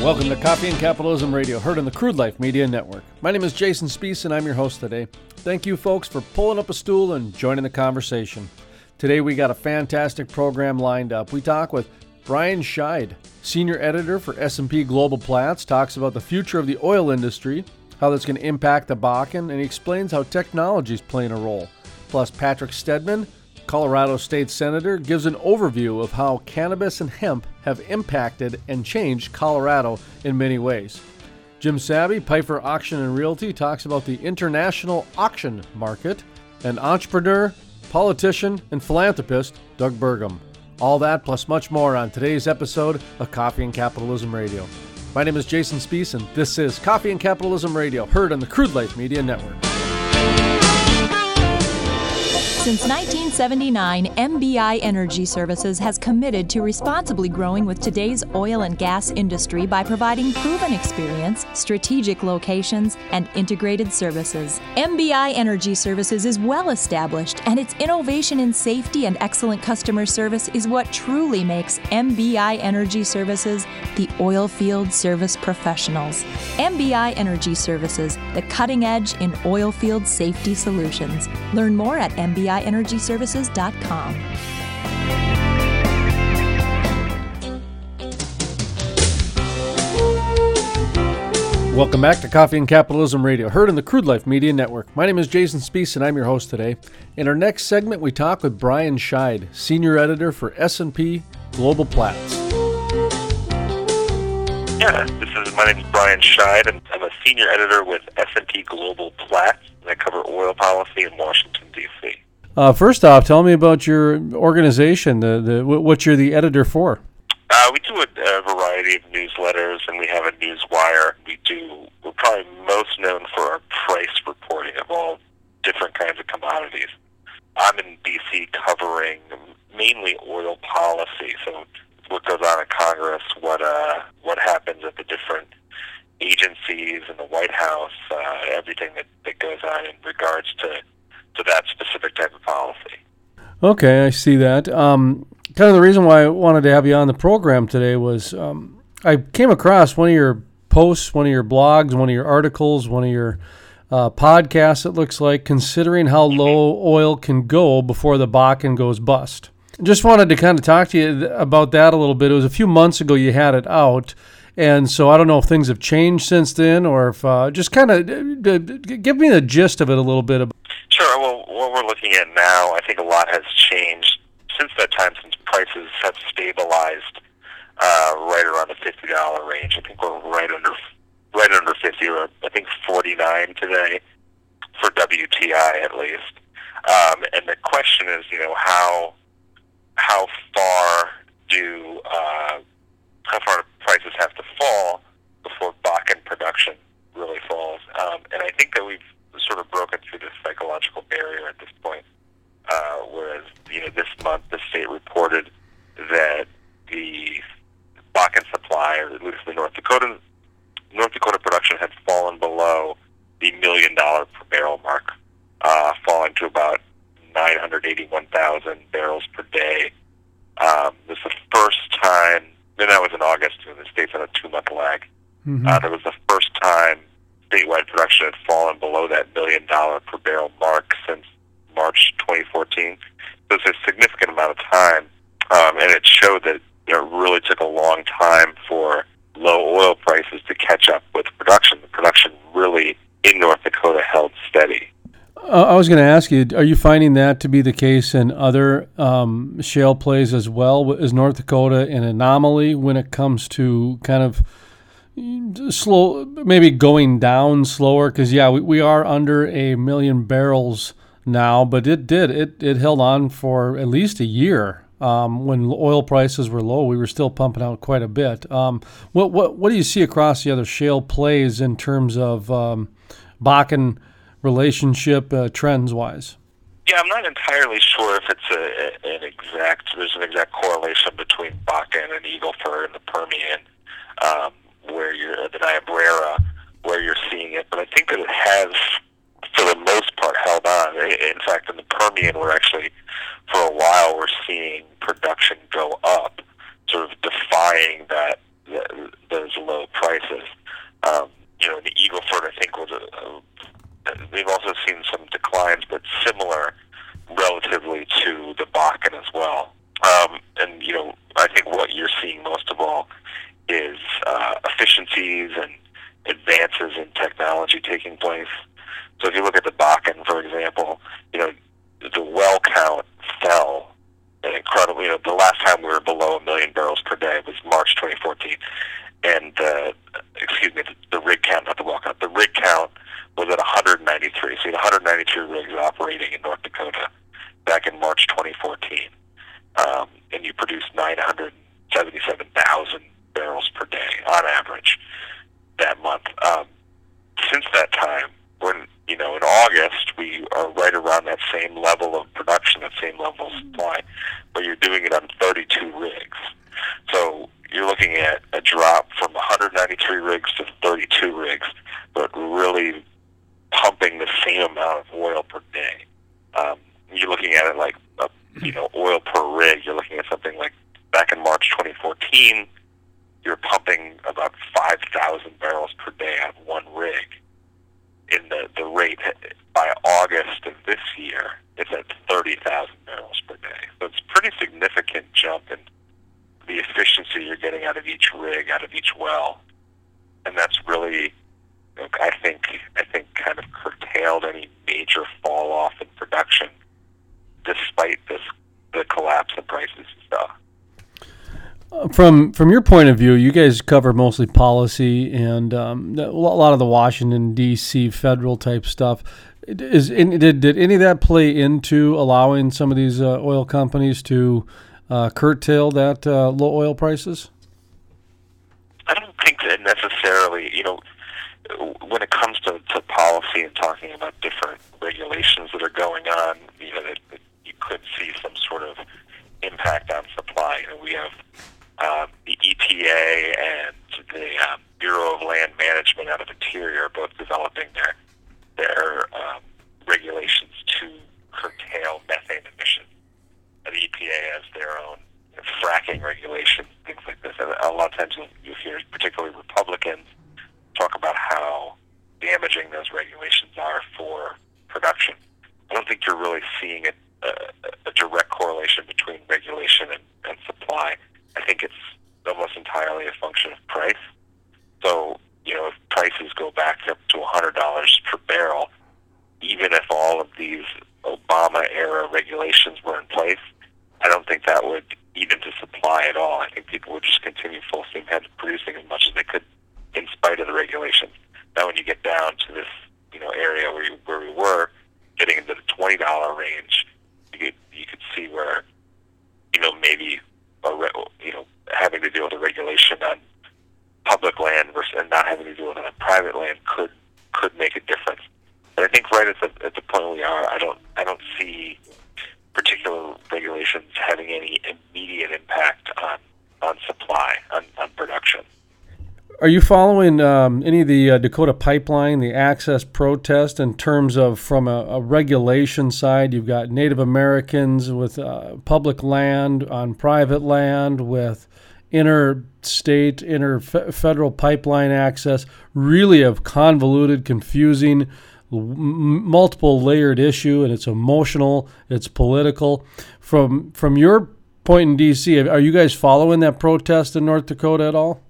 Welcome to Coffee and Capitalism Radio, heard on the Crude Life Media Network. My name is Jason Spees, and I'm your host today. Thank you, folks, for pulling up a stool and joining the conversation. Today, we got a fantastic program lined up. We talk with Brian Scheid, senior editor for S&P Global Platts, talks about the future of the oil industry, how that's going to impact the Bakken, and he explains how technology is playing a role. Plus, Patrick Stedman, Colorado State Senator, gives an overview of how cannabis and hemp have impacted and changed Colorado in many ways. Jim Sabby, Piper Auction and Realty, talks about the international auction market. And entrepreneur, politician, and philanthropist, Doug Burgum. All that plus much more on today's episode of Coffee and Capitalism Radio. My name is Jason Spees, and this is Coffee and Capitalism Radio, heard on the Crude Life Media Network. Since 1979, MBI Energy Services has committed to responsibly growing with today's oil and gas industry by providing proven experience, strategic locations, and integrated services. MBI Energy Services is well established, and its innovation in safety and excellent customer service is what truly makes MBI Energy Services the oil field service professionals. MBI Energy Services, the cutting edge in oil field safety solutions. Learn more at MBIEnergyServices.com. Welcome back to Coffee and Capitalism Radio, heard on the Crude Life Media Network. My name is Jason Spees, and I'm your host today. In our next segment, we talk with Brian Scheid, senior editor for S&P Global Platts. My name is Brian Scheid, and I'm a senior editor with S&P Global Platts, and I cover oil policy in Washington, D.C. First off, tell me about your organization, what you're the editor for. We do a variety of newsletters, and we have a news wire. We're probably most known for our price reporting of all different kinds of commodities. I'm in D.C. covering mainly oil policy, so what goes on in Congress, what happens at the different agencies in the White House, everything that goes on in regards to that specific type of policy. Okay, I see that. Kind of the reason why I wanted to have you on the program today was I came across one of your posts, one of your blogs, one of your articles, one of your podcasts, it looks like, considering how low oil can go before the Bakken goes bust. Just wanted to kind of talk to you about that a little bit. It was a few months ago you had it out, and so I don't know if things have changed since then, or if just kind of give me the gist of it a little bit. Sure. Well, what we're looking at now, I think a lot has changed since that time, since prices have stabilized right around the $50 range. I think we're right under 50, or I think 49 today for WTI at least. And the question is, how far do prices have to fall before Bakken production really falls? And I think that we've sort of broken through this psychological barrier at this point. Whereas, this month the state reported that the Bakken supply, or at least the North Dakota production, had fallen below the $1 million per barrel mark, falling to about 981,000 barrels per day. This is the first time, and that was in August, when the state's on a 2-month lag. Mm-hmm. That was the first time statewide production had fallen below that $1 million per barrel mark since March 2014. So it's a significant amount of time, and it showed that it really took a long time for low oil prices to catch up with production. The production really in North Dakota held steady. I was going to ask you, are you finding that to be the case in other shale plays as well? Is North Dakota an anomaly when it comes to kind of slow, maybe going down slower? Because, we are under 1 million barrels now, but it held on for at least a year. When oil prices were low, we were still pumping out quite a bit. What do you see across the other shale plays in terms of Bakken relationship trends-wise? Yeah, I'm not entirely sure if it's there's an exact correlation between Bakken and Eagle Ford and the Permian, the Niobrara, where you're seeing it. But I think that it has, for the most part, held on. In fact, in the Permian, we're actually, for a while, we're seeing production go up, sort of defying those low efficiencies and advances in technology taking place. So if you look at the Bakken, for example, the well count fell an incredible. The last time we were below 1 million barrels per day was March 2014, and the rig count, not the well count. The rig count was at 193. So you had 193 rigs operating in North Dakota back in March 2014, and you produced 977,000 barrels per day on average that month. Since that time, when in August we are right around that same level of production, that same level of supply, but you're doing it on 32 rigs. So you're looking at a drop from 193 rigs to 32 rigs, but really pumping the same amount of oil per day. You're looking at it like oil per rig. You're looking at something like back in March 2014, you're pumping about 5,000 barrels per day on one rig. In the rate by August of this year, it's at 30,000 barrels per day. So it's a pretty significant jump in the efficiency you're getting out of each rig, out of each well, and that's really, I think, kind of curtailed any major fall off in production, despite the collapse in prices and stuff. From your point of view, you guys cover mostly policy and a lot of the Washington, D.C. federal type stuff. Did any of that play into allowing some of these oil companies to curtail that low oil prices? I don't think that necessarily, when it comes to policy and talking about different regulations that are going on, that you could see some sort of impact on supply. We have the EPA and the Bureau of Land Management out of Interior both developing their regulations to curtail methane emissions. The EPA has their own fracking regulations, things like this. And a lot of times you'll hear particularly Republicans talk about how damaging those regulations are for production. I don't think you're really seeing a direct correlation between regulation and supply. I think it's almost entirely a function of price. So, if prices go back up to $100 per barrel, even if all of these Obama-era regulations were in place, I don't think that would eat into supply at all. I think people would just continue full steam ahead producing as much as they could in spite of the regulations. Now, when you get down to this, area where we were, getting into the $20 range, you could see where, maybe having to deal with a regulation on public land versus and not having to deal with it on private land could make a difference. But I think right at the point we are, I don't see particular regulations having any immediate impact on supply, on production. Are you following any of the Dakota Pipeline, the access protest in terms of from a regulation side? You've got Native Americans with public land on private land, with interstate, federal pipeline access, really a convoluted, confusing, multiple layered issue, and it's emotional, it's political. From your point in D.C., are you guys following that protest in North Dakota at all?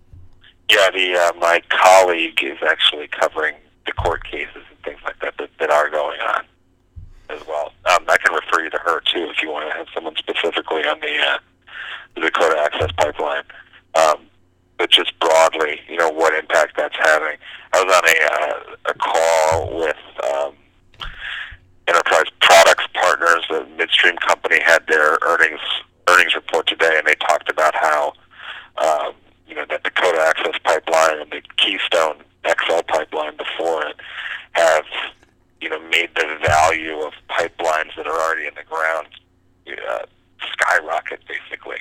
Yeah, my colleague is actually covering the court cases and things like that are going on as well. I can refer you to her too if you want to have someone specifically on the Dakota Access Pipeline. But just broadly, what impact that's having. I was on a call with Enterprise Products Partners, a midstream company, had their earnings report today, and they talked about how that Dakota Access Pipeline and the Keystone XL pipeline before it have made the value of pipelines that are already in the ground skyrocket, basically.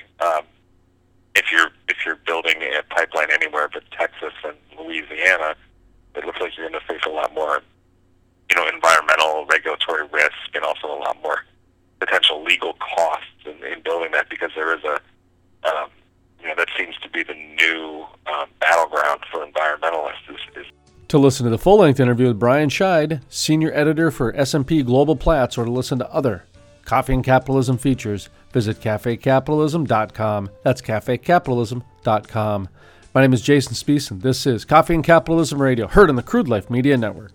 If you're building a pipeline anywhere but Texas and Louisiana, it looks like you're going to face a lot more environmental regulatory risk and also a lot more potential legal costs in building that, because there is that seems to be the new battleground for environmentalists. To listen to the full-length interview with Brian Scheid, Senior Editor for S&P Global Platts, or to listen to other Coffee and Capitalism features, visit cafecapitalism.com. That's cafecapitalism.com. My name is Jason Spiess, and this is Coffee and Capitalism Radio, heard on the Crude Life Media Network.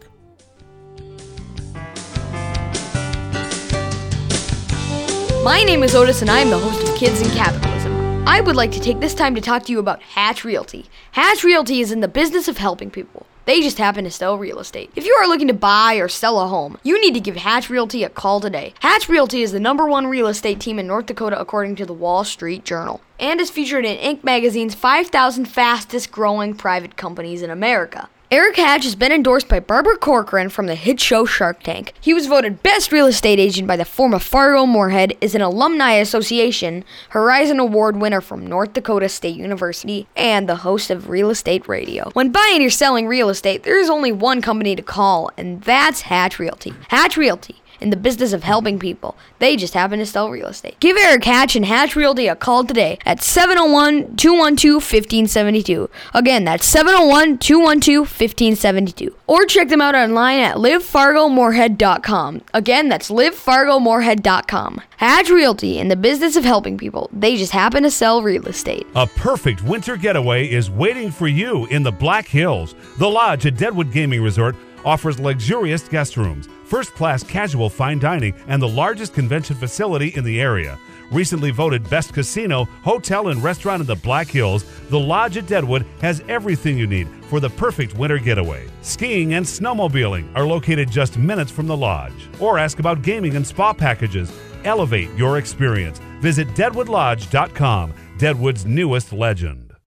My name is Otis, and I am the host of Kids in Capitalism. I would like to take this time to talk to you about Hatch Realty. Hatch Realty is in the business of helping people. They just happen to sell real estate. If you are looking to buy or sell a home, you need to give Hatch Realty a call today. Hatch Realty is the #1 real estate team in North Dakota according to the Wall Street Journal, and is featured in Inc. magazine's 5,000 fastest growing private companies in America. Eric Hatch has been endorsed by Barbara Corcoran from the hit show Shark Tank. He was voted best real estate agent by the Forum of Fargo-Moorhead, is an alumni association, Horizon Award winner from North Dakota State University, and the host of Real Estate Radio. When buying or selling real estate, there is only one company to call, and that's Hatch Realty. Hatch Realty, in the business of helping people. They just happen to sell real estate. Give Eric Hatch and Hatch Realty a call today at 701-212-1572. Again, that's 701-212-1572. Or check them out online at livefargomoorhead.com. Again, that's livefargomoorhead.com. Hatch Realty, in the business of helping people. They just happen to sell real estate. A perfect winter getaway is waiting for you in the Black Hills. The Lodge at Deadwood Gaming Resort offers luxurious guest rooms, first-class casual fine dining, and the largest convention facility in the area. Recently voted best casino, hotel, and restaurant in the Black Hills, the Lodge at Deadwood has everything you need for the perfect winter getaway. Skiing and snowmobiling are located just minutes from the Lodge. Or ask about gaming and spa packages. Elevate your experience. Visit DeadwoodLodge.com, Deadwood's newest legend.